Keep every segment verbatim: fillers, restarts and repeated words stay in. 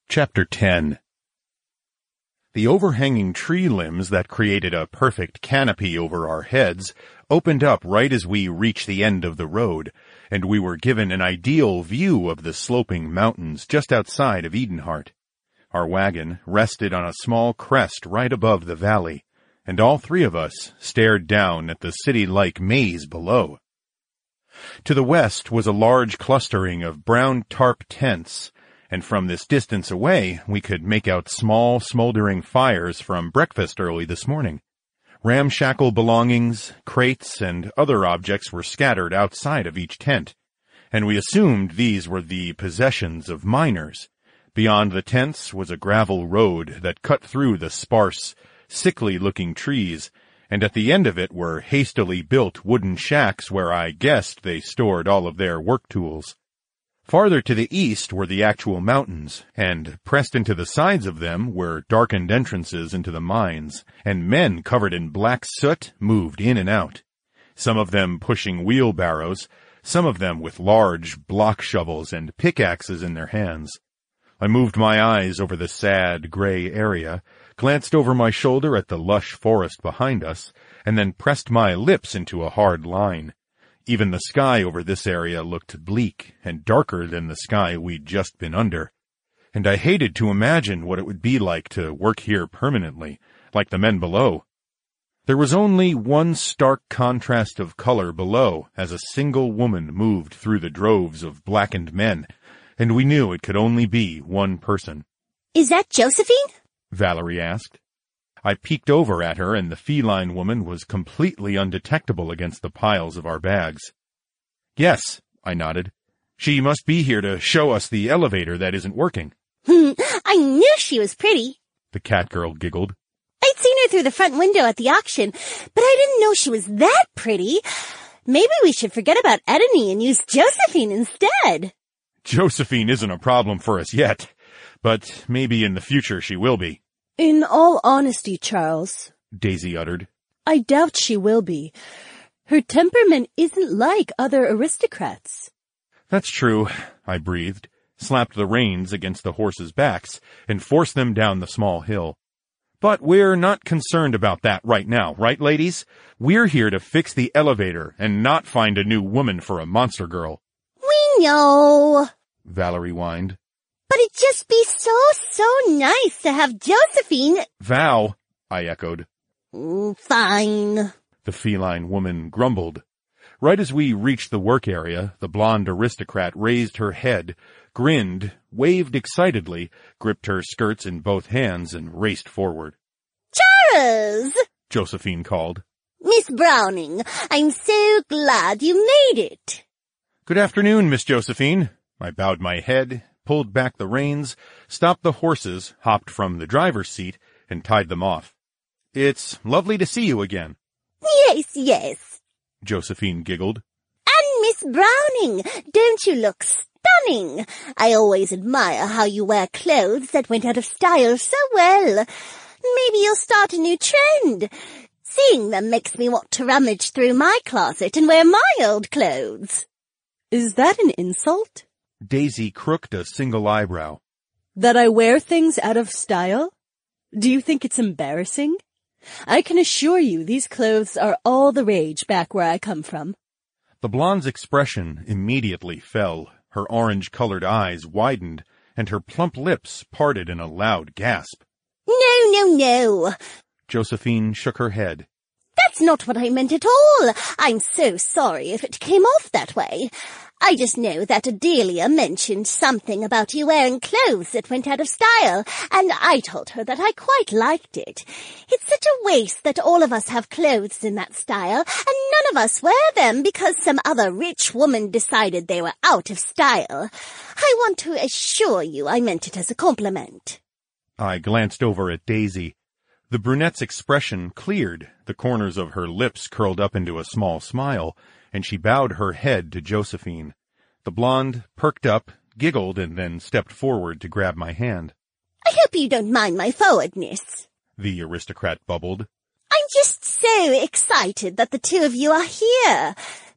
Chapter ten. The overhanging tree limbs that created a perfect canopy over our heads opened up right as we reached the end of the road, and we were given an ideal view of the sloping mountains just outside of Edenhart. Our wagon rested on a small crest right above the valley, and all three of us stared down at the city-like maze below. To the west was a large clustering of brown tarp tents, and from this distance away we could make out small, smoldering fires from breakfast early this morning. Ramshackle belongings, crates, and other objects were scattered outside of each tent, and we assumed these were the possessions of miners. Beyond the tents was a gravel road that cut through the sparse, sickly-looking trees, and at the end of it were hastily built wooden shacks where I guessed they stored all of their work tools. Farther to the east were the actual mountains, and pressed into the sides of them were darkened entrances into the mines, and men covered in black soot moved in and out, some of them pushing wheelbarrows, some of them with large block shovels and pickaxes in their hands. I moved my eyes over the sad, gray area, glanced over my shoulder at the lush forest behind us, and then pressed my lips into a hard line. Even the sky over this area looked bleak and darker than the sky we'd just been under, and I hated to imagine what it would be like to work here permanently, like the men below. There was only one stark contrast of color below as a single woman moved through the droves of blackened men, and we knew it could only be one person. "Is that Josephine?" Valerie asked. I peeked over at her, and the feline woman was completely undetectable against the piles of our bags. "Yes," I nodded. "She must be here to show us the elevator that isn't working." Hmm, I knew she was pretty. The cat girl giggled. I'd seen her through the front window at the auction, but I didn't know she was that pretty. Maybe we should forget about Edney and use Josephine instead. Josephine isn't a problem for us yet, but maybe in the future she will be. "In all honesty, Charles," Daisy uttered, "I doubt she will be. Her temperament isn't like other aristocrats." "That's true," I breathed, slapped the reins against the horses' backs, and forced them down the small hill. "But we're not concerned about that right now, right, ladies? We're here to fix the elevator and not find a new woman for a monster girl." We know, Valerie whined. "But it'd just be so, so nice to have Josephine." "Val," I echoed. Mm, fine, the feline woman grumbled. Right as we reached the work area, the blonde aristocrat raised her head, grinned, waved excitedly, gripped her skirts in both hands, and raced forward. "Charles!" Josephine called. "Miss Browning, I'm so glad you made it." "Good afternoon, Miss Josephine." I bowed my head, pulled back the reins, stopped the horses, hopped from the driver's seat, and tied them off. "It's lovely to see you again." "Yes, yes," Josephine giggled. "And Miss Browning, don't you look stunning? I always admire how you wear clothes that went out of style so well. Maybe you'll start a new trend. Seeing them makes me want to rummage through my closet and wear my old clothes." "Is that an insult?" Daisy crooked a single eyebrow. "That I wear things out of style? Do you think it's embarrassing? I can assure you these clothes are all the rage back where I come from." The blonde's expression immediately fell. Her orange-colored eyes widened, and her plump lips parted in a loud gasp. "No, no, no." Josephine shook her head. "That's not what I meant at all. I'm so sorry if it came off that way. I just know that Adelia mentioned something about you wearing clothes that went out of style, and I told her that I quite liked it. It's such a waste that all of us have clothes in that style, and none of us wear them because some other rich woman decided they were out of style. I want to assure you I meant it as a compliment." I glanced over at Daisy. The brunette's expression cleared, the corners of her lips curled up into a small smile, and she bowed her head to Josephine. The blonde perked up, giggled, and then stepped forward to grab my hand. "I hope you don't mind my forwardness," the aristocrat bubbled. "I'm just so excited that the two of you are here.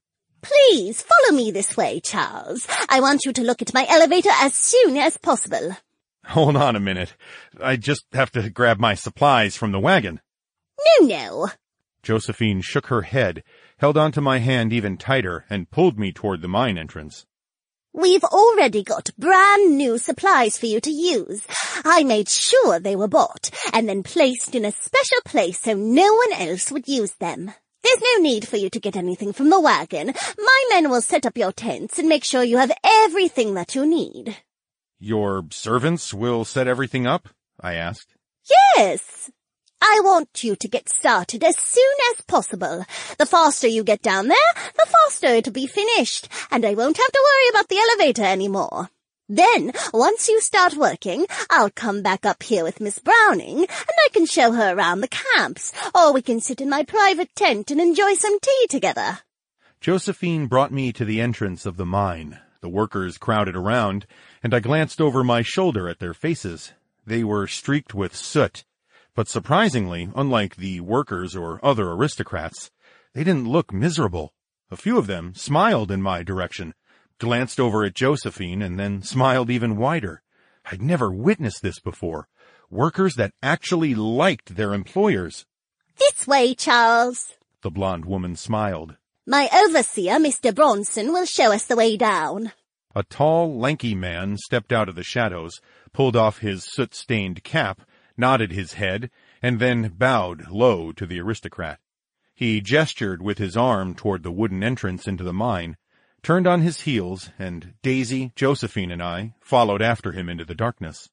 Please follow me this way, Charles. I want you to look at my elevator as soon as possible." Hold on a minute. I just have to grab my supplies from the wagon. No, no. Josephine shook her head, held onto my hand even tighter, and pulled me toward the mine entrance. We've already got brand new supplies for you to use. I made sure they were bought and then placed in a special place so no one else would use them. There's no need for you to get anything from the wagon. My men will set up your tents and make sure you have everything that you need. Your servants will set everything up? I asked. Yes. I want you to get started as soon as possible. The faster you get down there, the faster it'll be finished, and I won't have to worry about the elevator anymore. Then, once you start working, I'll come back up here with Miss Browning, and I can show her around the camps, or we can sit in my private tent and enjoy some tea together. Josephine brought me to the entrance of the mine. The workers crowded around, and I glanced over my shoulder at their faces. They were streaked with soot. But surprisingly, unlike the workers or other aristocrats, they didn't look miserable. A few of them smiled in my direction, glanced over at Josephine, and then smiled even wider. I'd never witnessed this before. Workers that actually liked their employers. This way, Charles. The blonde woman smiled. My overseer, Mister Bronson, will show us the way down. A tall, lanky man stepped out of the shadows, pulled off his soot-stained cap, nodded his head, and then bowed low to the aristocrat. He gestured with his arm toward the wooden entrance into the mine, turned on his heels, and Daisy, Josephine, and I followed after him into the darkness.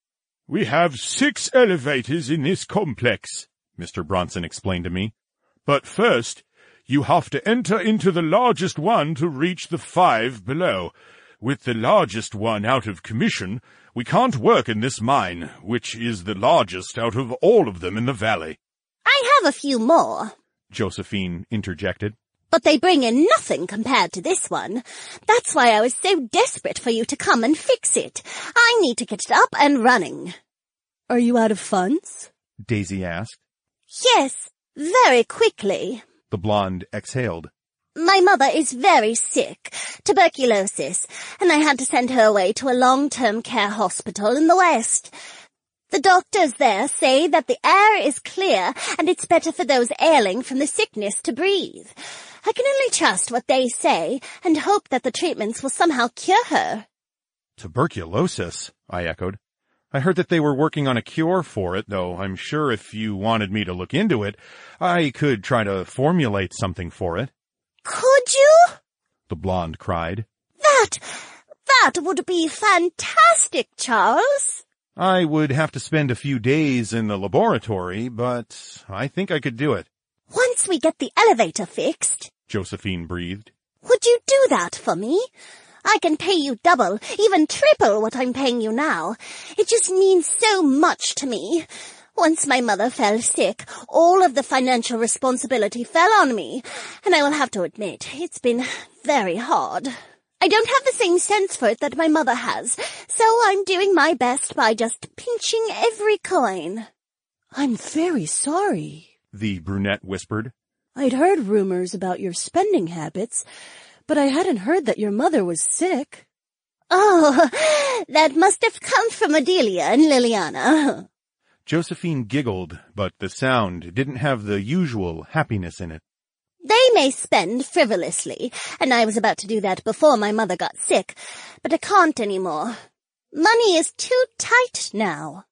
"We have six elevators in this complex," Mister Bronson explained to me. "But first, you have to enter into the largest one to reach the five below. With the largest one out of commission, we can't work in this mine, which is the largest out of all of them in the valley." I have a few more, Josephine interjected. but they bring in nothing compared to this one. That's why I was so desperate for you to come and fix it. I need to get it up and running. Are you out of funds? Daisy asked. Yes, very quickly. The blonde exhaled. My mother is very sick, tuberculosis, and I had to send her away to a long-term care hospital in the West. The doctors there say that the air is clear and it's better for those ailing from the sickness to breathe. I can only trust what they say and hope that the treatments will somehow cure her. Tuberculosis, I echoed. I heard that they were working on a cure for it, though I'm sure if you wanted me to look into it, I could try to formulate something for it. Could you? The blonde cried. That, that would be fantastic, Charles. I would have to spend a few days in the laboratory, but I think I could do it. Once we get the elevator fixed, Josephine breathed. Would you do that for me? I can pay you double, even triple what I'm paying you now. It just means so much to me. Once my mother fell sick, all of the financial responsibility fell on me, and I will have to admit, it's been very hard. I don't have the same sense for it that my mother has, so I'm doing my best by just pinching every coin. I'm very sorry, the brunette whispered. I'd heard rumors about your spending habits, but I hadn't heard that your mother was sick. Oh, that must have come from Adelia and Liliana. Josephine giggled, but the sound didn't have the usual happiness in it. They may spend frivolously, and I was about to do that before my mother got sick, but I can't anymore. Money is too tight now.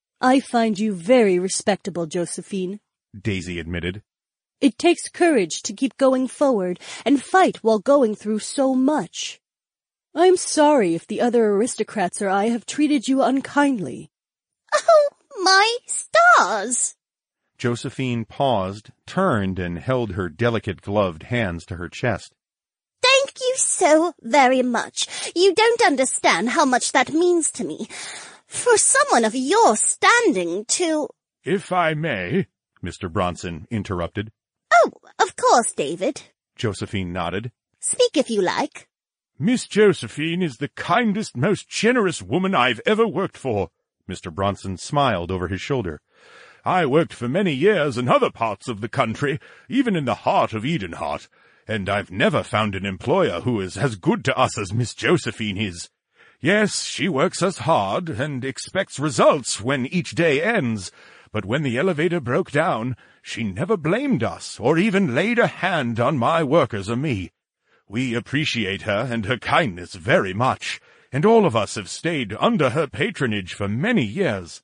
I find you very respectable, Josephine, Daisy admitted. It takes courage to keep going forward and fight while going through so much. I'm sorry if the other aristocrats or I have treated you unkindly. Oh, my stars! Josephine paused, turned, and held her delicate gloved hands to her chest. Thank you so very much. You don't understand how much that means to me. For someone of your standing to— "If I may," Mister Bronson interrupted. Oh, of course, David. Josephine nodded. Speak if you like. "Miss Josephine is the kindest, most generous woman I've ever worked for." Mister Bronson smiled over his shoulder. "I worked for many years in other parts of the country, even in the heart of Edenheart, and I've never found an employer who is as good to us as Miss Josephine is. Yes, she works us hard and expects results when each day ends, but when the elevator broke down, she never blamed us or even laid a hand on my workers or me. We appreciate her and her kindness very much, and all of us have stayed under her patronage for many years."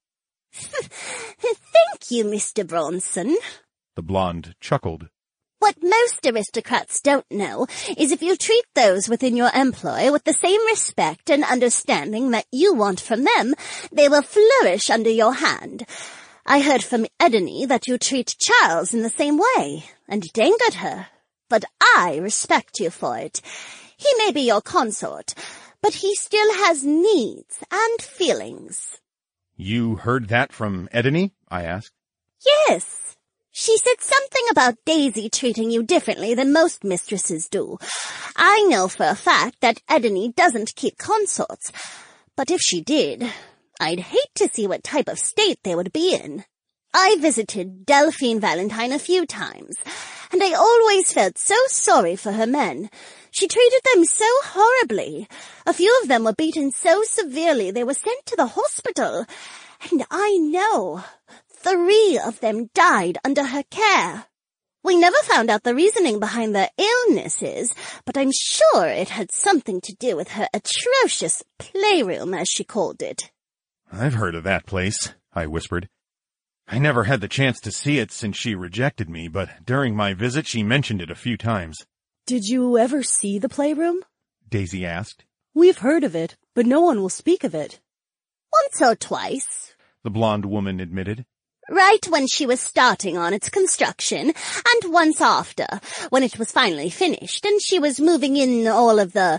"Thank you, Mister Bronson." The blonde chuckled. "What most aristocrats don't know is if you treat those within your employ with the same respect and understanding that you want from them, they will flourish under your hand. I heard from Edney that you treat Charles in the same way, and it angered her. But I respect you for it. He may be your consort, but he still has needs and feelings." "You heard that from Edney?" I asked. "Yes. She said something about Daisy treating you differently than most mistresses do. I know for a fact that Edney doesn't keep consorts, but if she did, I'd hate to see what type of state they would be in. I visited Delphine Valentine a few times, and I always felt so sorry for her men. She treated them so horribly. A few of them were beaten so severely they were sent to the hospital, and I know three of them died under her care. We never found out the reasoning behind their illnesses, but I'm sure it had something to do with her atrocious playroom, as she called it." "I've heard of that place," I whispered. "I never had the chance to see it since she rejected me, but during my visit she mentioned it a few times." Did you ever see the playroom? Daisy asked. "We've heard of it, but no one will speak of it." "Once or twice," the blonde woman admitted. "Right when she was starting on its construction, and once after, when it was finally finished and she was moving in all of the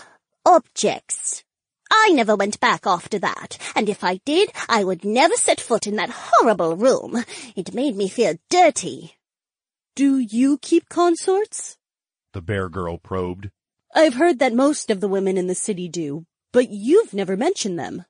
objects. I never went back after that, and if I did, I would never set foot in that horrible room. It made me feel dirty." "Do you keep consorts?" the bear girl probed. "I've heard that most of the women in the city do, but you've never mentioned them."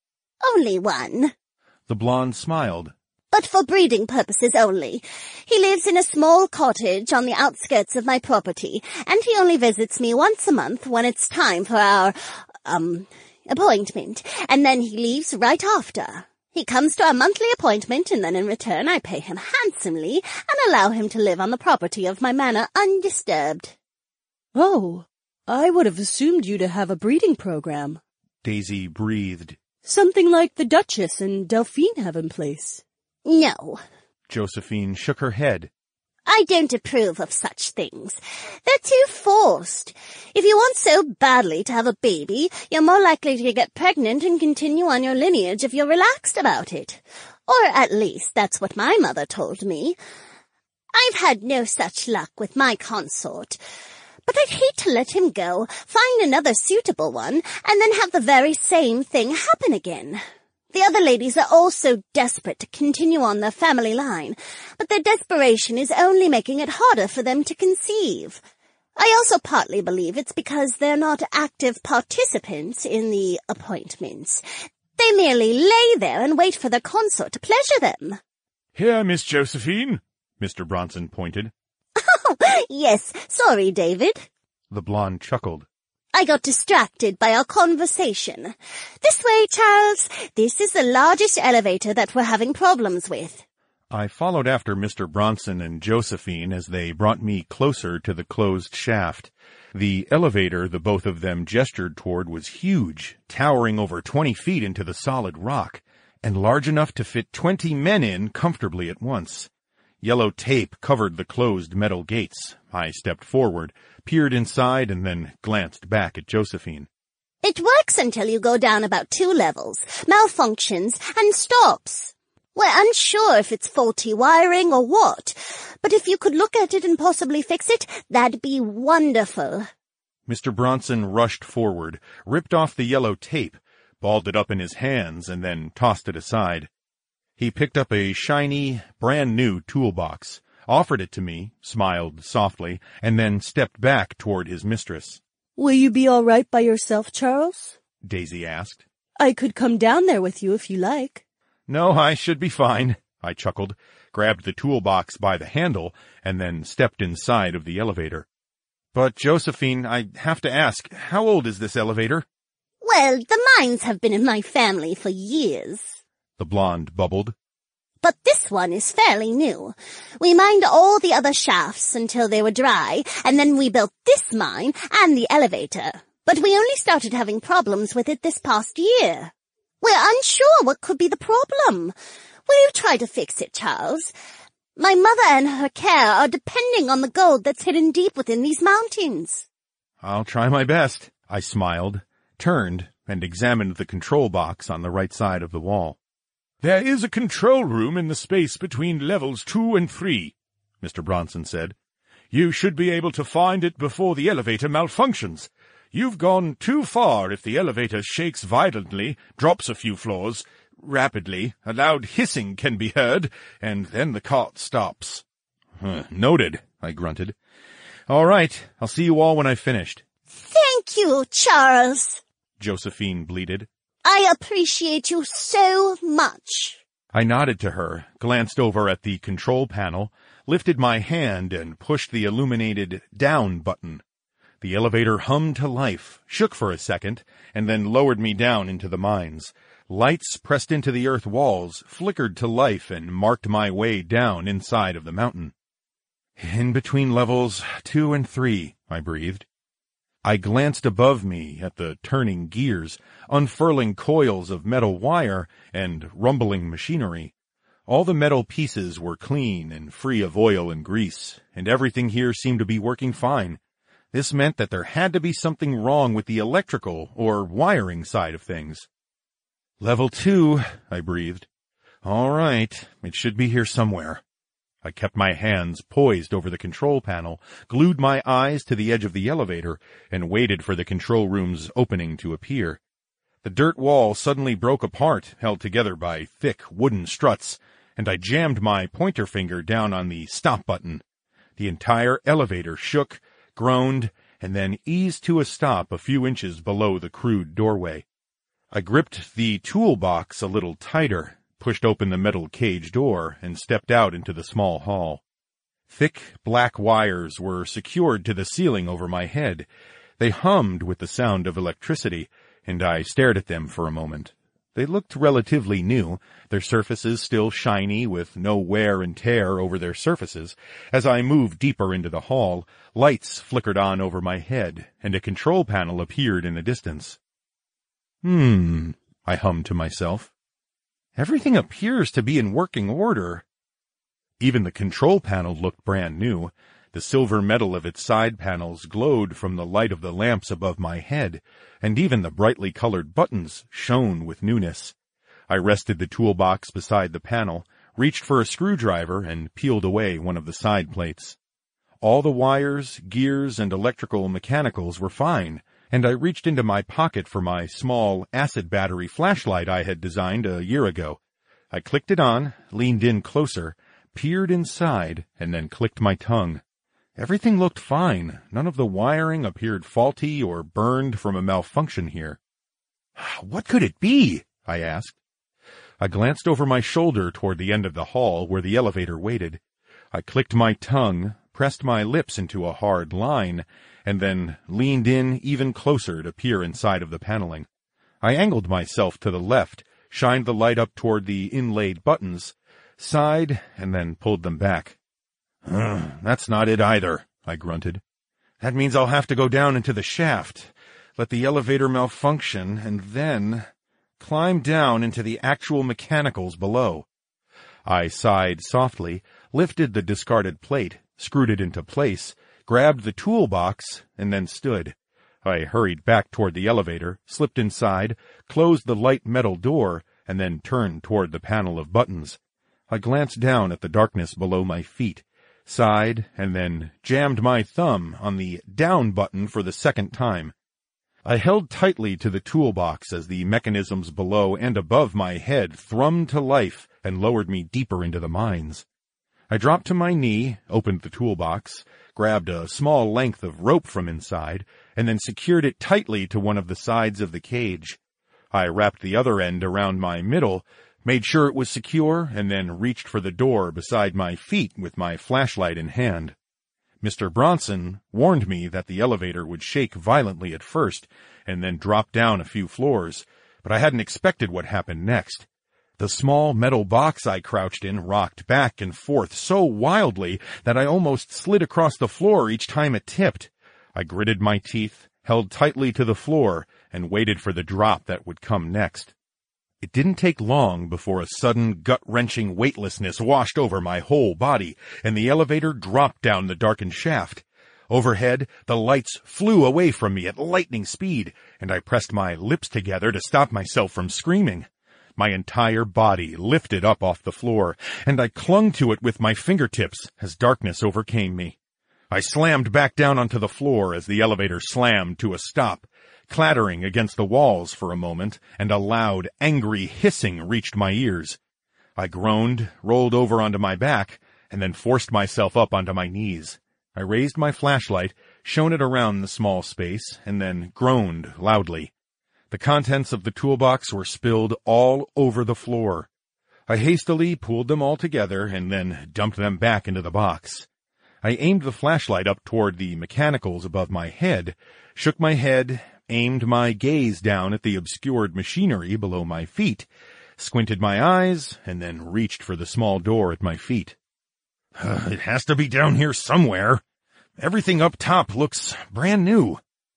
"Only one. The blonde smiled. But for breeding purposes only. He lives in a small cottage on the outskirts of my property, and he only visits me once a month when it's time for our, um, appointment, and then he leaves right after. He comes to our monthly appointment, and then in return I pay him handsomely and allow him to live on the property of my manor undisturbed." "Oh, I would have assumed you to have a breeding program." Daisy breathed. "Something like the Duchess and Delphine have in place." "No." Josephine shook her head. "I don't approve of such things. They're too forced. If you want so badly to have a baby, you're more likely to get pregnant and continue on your lineage if you're relaxed about it. Or at least that's what my mother told me. I've had no such luck with my consort. But I'd hate to let him go, find another suitable one, and then have the very same thing happen again. The other ladies are all so desperate to continue on their family line, but their desperation is only making it harder for them to conceive. I also partly believe it's because they're not active participants in the appointments. They merely lay there and wait for their consort to pleasure them." "Here, Miss Josephine," Mister Bronson pointed. "Oh, yes, sorry, David." The blonde chuckled. "I got distracted by our conversation. This way, Charles. This is the largest elevator that we're having problems with." I followed after Mister Bronson and Josephine as they brought me closer to the closed shaft. The elevator the both of them gestured toward was huge, towering over twenty feet into the solid rock, and large enough to fit twenty men in comfortably at once. Yellow tape covered the closed metal gates. I stepped forward, peered inside, and then glanced back at Josephine. "It works until you go down about two levels, malfunctions, and stops. We're unsure if it's faulty wiring or what, but if you could look at it and possibly fix it, that'd be wonderful." Mister Bronson rushed forward, ripped off the yellow tape, balled it up in his hands, and then tossed it aside. He picked up a shiny, brand-new toolbox, offered it to me, smiled softly, and then stepped back toward his mistress. "Will you be all right by yourself, Charles?" Daisy asked. "I could come down there with you if you like." "No, I should be fine," I chuckled, grabbed the toolbox by the handle, and then stepped inside of the elevator. "But, Josephine, I have to ask, how old is this elevator?" Well, the mines have been in my family for years, the blonde bubbled. But this one is fairly new. We mined all the other shafts until they were dry, and then we built this mine and the elevator. But we only started having problems with it this past year. We're unsure what could be the problem. Will you try to fix it, Charles? My mother and her care are depending on the gold that's hidden deep within these mountains. I'll try my best, I smiled, turned, and examined the control box on the right side of the wall. There is a control room in the space between levels two and three, Mister Bronson said. You should be able to find it before the elevator malfunctions. You've gone too far if the elevator shakes violently, drops a few floors, rapidly, a loud hissing can be heard, and then the cart stops. Huh, noted, I grunted. All right, I'll see you all when I've finished. Thank you, Charles, Josephine bleated. I appreciate you so much. I nodded to her, glanced over at the control panel, lifted my hand, and pushed the illuminated down button. The elevator hummed to life, shook for a second, and then lowered me down into the mines. Lights pressed into the earth walls, flickered to life, and marked my way down inside of the mountain. In between levels two and three, I breathed. I glanced above me at the turning gears, unfurling coils of metal wire, and rumbling machinery. All the metal pieces were clean and free of oil and grease, and everything here seemed to be working fine. This meant that there had to be something wrong with the electrical or wiring side of things. Level two, I breathed. All right, it should be here somewhere. I kept my hands poised over the control panel, glued my eyes to the edge of the elevator, and waited for the control room's opening to appear. The dirt wall suddenly broke apart, held together by thick wooden struts, and I jammed my pointer finger down on the stop button. The entire elevator shook, groaned, and then eased to a stop a few inches below the crude doorway. I gripped the toolbox a little tighter, pushed open the metal cage door, and stepped out into the small hall. Thick black wires were secured to the ceiling over my head. They hummed with the sound of electricity, and I stared at them for a moment. They looked relatively new, their surfaces still shiny with no wear and tear over their surfaces. As I moved deeper into the hall, lights flickered on over my head, and a control panel appeared in the distance. Hmm, I hummed to myself. Everything appears to be in working order. Even the control panel looked brand new. The silver metal of its side panels glowed from the light of the lamps above my head, and even the brightly colored buttons shone with newness. I rested the toolbox beside the panel, reached for a screwdriver, and peeled away one of the side plates. All the wires, gears, and electrical mechanicals were fine, and I reached into my pocket for my small acid battery flashlight I had designed a year ago. I clicked it on, leaned in closer, peered inside, and then clicked my tongue. Everything looked fine. None of the wiring appeared faulty or burned from a malfunction here. What could it be? I asked. I glanced over my shoulder toward the end of the hall where the elevator waited. I clicked my tongue, pressed my lips into a hard line, and then leaned in even closer to peer inside of the paneling. I angled myself to the left, shined the light up toward the inlaid buttons, sighed, and then pulled them back. Uh, that's not it either, I grunted. That means I'll have to go down into the shaft, let the elevator malfunction, and then climb down into the actual mechanicals below. I sighed softly, lifted the discarded plate, screwed it into place, grabbed the toolbox, and then stood. I hurried back toward the elevator, slipped inside, closed the light metal door, and then turned toward the panel of buttons. I glanced down at the darkness below my feet, sighed, and then jammed my thumb on the down button for the second time. I held tightly to the toolbox as the mechanisms below and above my head thrummed to life and lowered me deeper into the mines. I dropped to my knee, opened the toolbox, grabbed a small length of rope from inside, and then secured it tightly to one of the sides of the cage. I wrapped the other end around my middle, made sure it was secure, and then reached for the door beside my feet with my flashlight in hand. Mister Bronson warned me that the elevator would shake violently at first and then drop down a few floors, but I hadn't expected what happened next. The small metal box I crouched in rocked back and forth so wildly that I almost slid across the floor each time it tipped. I gritted my teeth, held tightly to the floor, and waited for the drop that would come next. It didn't take long before a sudden, gut-wrenching weightlessness washed over my whole body, and the elevator dropped down the darkened shaft. Overhead, the lights flew away from me at lightning speed, and I pressed my lips together to stop myself from screaming. My entire body lifted up off the floor, and I clung to it with my fingertips as darkness overcame me. I slammed back down onto the floor as the elevator slammed to a stop, clattering against the walls for a moment, and a loud, angry hissing reached my ears. I groaned, rolled over onto my back, and then forced myself up onto my knees. I raised my flashlight, shone it around the small space, and then groaned loudly. The contents of the toolbox were spilled all over the floor. I hastily pulled them all together and then dumped them back into the box. I aimed the flashlight up toward the mechanicals above my head, shook my head, aimed my gaze down at the obscured machinery below my feet, squinted my eyes, and then reached for the small door at my feet. Uh, it has to be down here somewhere. Everything up top looks brand new.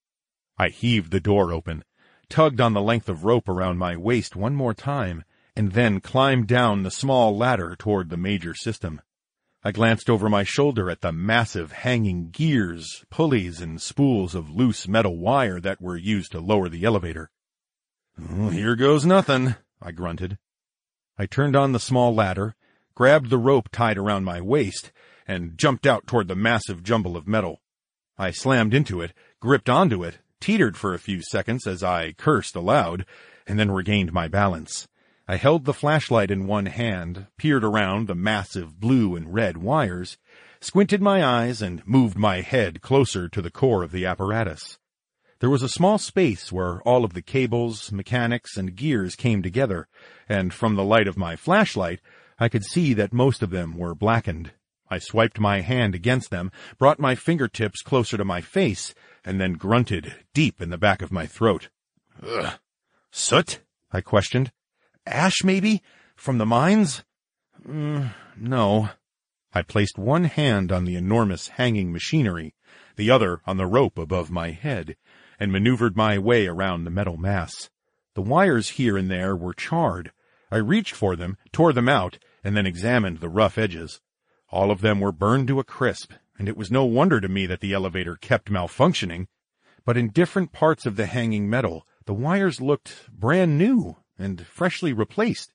I heaved the door open, tugged on the length of rope around my waist one more time, and then climbed down the small ladder toward the major system. I glanced over my shoulder at the massive hanging gears, pulleys, and spools of loose metal wire that were used to lower the elevator. Oh, here goes nothing, I grunted. I turned on the small ladder, grabbed the rope tied around my waist, and jumped out toward the massive jumble of metal. I slammed into it, gripped onto it, teetered for a few seconds as I cursed aloud, and then regained my balance. I held the flashlight in one hand, peered around the massive blue and red wires, squinted my eyes, and moved my head closer to the core of the apparatus. There was a small space where all of the cables, mechanics, and gears came together, and from the light of my flashlight, I could see that most of them were blackened. I swiped my hand against them, brought my fingertips closer to my face, and then grunted deep in the back of my throat. Ugh. Soot? I questioned. Ash, maybe? From the mines? Mm, no. I placed one hand on the enormous hanging machinery, the other on the rope above my head, and maneuvered my way around the metal mass. The wires here and there were charred. I reached for them, tore them out, and then examined the rough edges. All of them were burned to a crisp, and it was no wonder to me that the elevator kept malfunctioning. But in different parts of the hanging metal, the wires looked brand new and freshly replaced.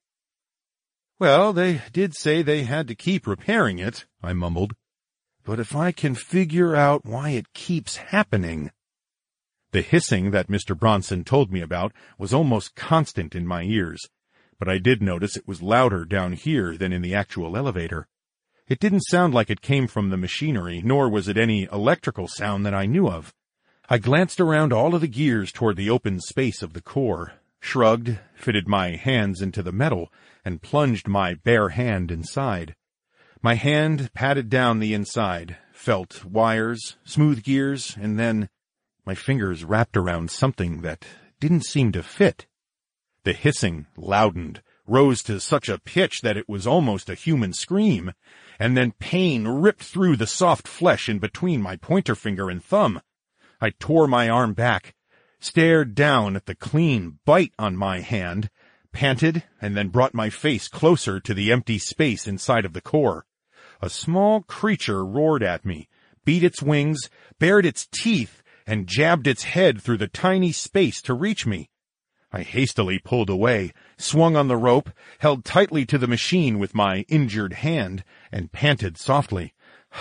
Well, they did say they had to keep repairing it, I mumbled. But if I can figure out why it keeps happening... The hissing that Mister Bronson told me about was almost constant in my ears, but I did notice it was louder down here than in the actual elevator. It didn't sound like it came from the machinery, nor was it any electrical sound that I knew of. I glanced around all of the gears toward the open space of the core, shrugged, fitted my hands into the metal, and plunged my bare hand inside. My hand patted down the inside, felt wires, smooth gears, and then my fingers wrapped around something that didn't seem to fit. The hissing loudened, rose to such a pitch that it was almost a human scream, and then pain ripped through the soft flesh in between my pointer finger and thumb. I tore my arm back, stared down at the clean bite on my hand, panted, and then brought my face closer to the empty space inside of the core. A small creature roared at me, beat its wings, bared its teeth, and jabbed its head through the tiny space to reach me. I hastily pulled away, swung on the rope, held tightly to the machine with my injured hand, and panted softly.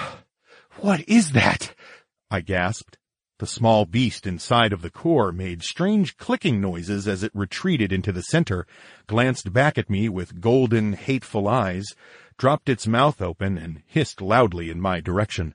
"What is that?" I gasped. The small beast inside of the core made strange clicking noises as it retreated into the center, glanced back at me with golden, hateful eyes, dropped its mouth open, and hissed loudly in my direction.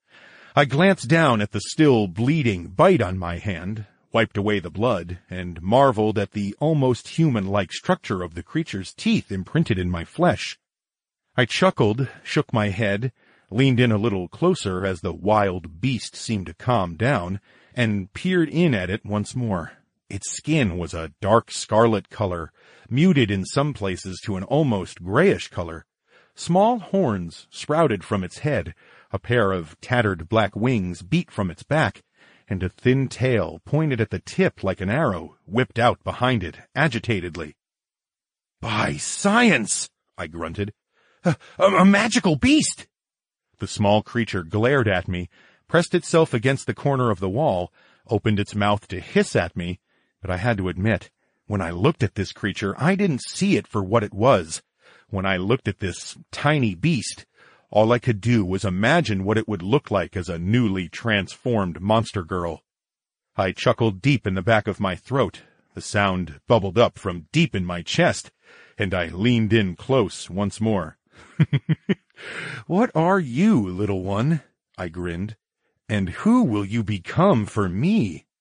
I glanced down at the still bleeding bite on my hand, wiped away the blood, and marveled at the almost human-like structure of the creature's teeth imprinted in my flesh. I chuckled, shook my head, leaned in a little closer as the wild beast seemed to calm down, and peered in at it once more. Its skin was a dark scarlet color, muted in some places to an almost grayish color. Small horns sprouted from its head, a pair of tattered black wings beat from its back, and a thin tail, pointed at the tip like an arrow, whipped out behind it, agitatedly. "By science!" I grunted. A, a, a magical beast!" The small creature glared at me, pressed itself against the corner of the wall, opened its mouth to hiss at me, but I had to admit, when I looked at this creature, I didn't see it for what it was. When I looked at this tiny beast, all I could do was imagine what it would look like as a newly transformed monster girl. I chuckled deep in the back of my throat. The sound bubbled up from deep in my chest, and I leaned in close once more. "What are you, little one?" I grinned. "And who will you become for me?"